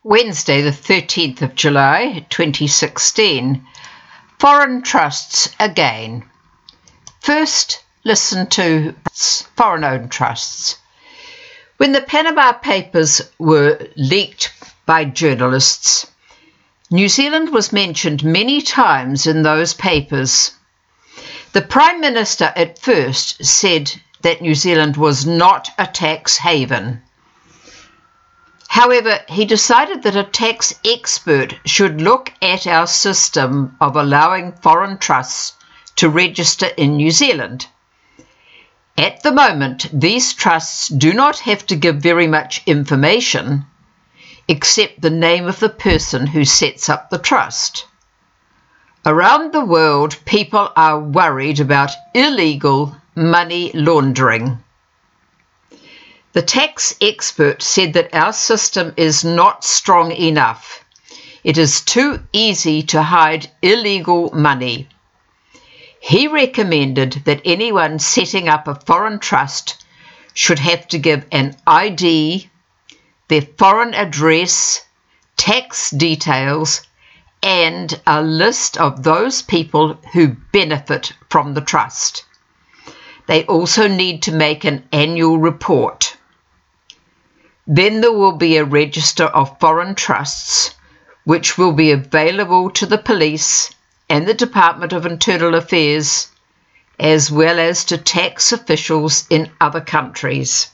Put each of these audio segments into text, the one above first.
Wednesday, the 13th of July, 2016. Foreign trusts again. First, listen to foreign-owned trusts. When the Panama Papers were leaked by journalists, New Zealand was mentioned many times in those papers. The Prime Minister at first said that New Zealand was not a tax haven. However, he decided that a tax expert should look at our system of allowing foreign trusts to register in New Zealand. At the moment, these trusts do not have to give very much information, except the name of the person who sets up the trust. Around the world, people are worried about illegal money laundering. The tax expert said that our system is not strong enough. It is too easy to hide illegal money. He recommended that anyone setting up a foreign trust should have to give an ID, their foreign address, tax details, and a list of those people who benefit from the trust. They also need to make an annual report. Then there will be a register of foreign trusts, which will be available to the police and the Department of Internal Affairs, as well as to tax officials in other countries.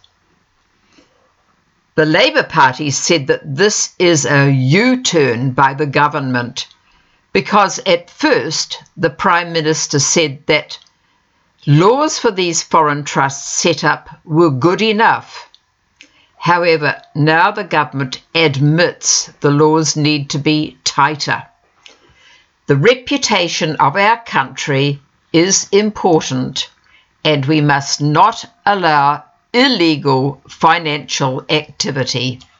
The Labour Party said that this is a U-turn by the government, because at first the Prime Minister said that laws for these foreign trusts set up were good enough. However, now the government admits the laws need to be tighter. The reputation of our country is important, and we must not allow illegal financial activity.